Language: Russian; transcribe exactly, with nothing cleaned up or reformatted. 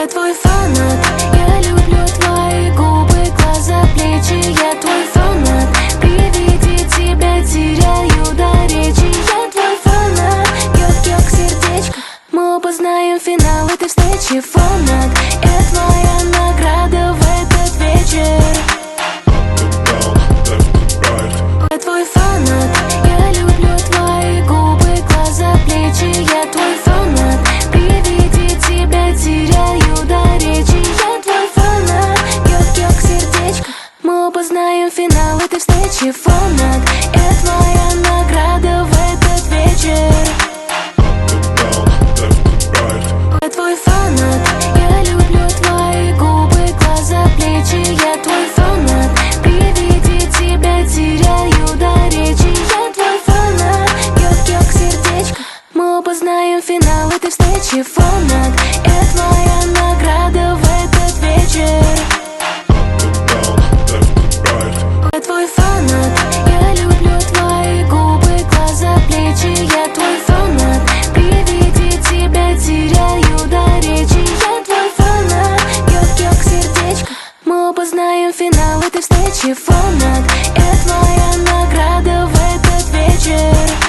Я твой фанат, я люблю твои губы, глаза, плечи. Я твой фанат, при виде тебя теряю до речи. Я твой фанат, ёк-ёк, сердечко. Мы оба знаем финал этой встречи. Фанат, это твоя награда в этот вечер. Я твой фанат, я люблю твои губы, глаза, плечи. Я твой фанат, при виде тебя теряю до речи. Я твой фанат, ёк-ёк, сердечко. Мы оба знаем финал этой встречи. Фанат, это твоя награда в этот вечер. Я твой фанат, я люблю твои губы, глаза, плечи. Я твой фанат, при виде тебя теряю до речи. Я твой фанат, ёк-ёк, сердечко. Мы оба знаем финал этой встречи. Фанат, это твоя награда в этот вечер. Я твой фанат, я люблю твои губы, глаза, плечи. Я твой фанат, при виде тебя теряю до речи. Я твой фанат, ёк-ёк, сердечко. Мы оба знаем финал этой встречи. Фанат, это твоя награда в этот вечер.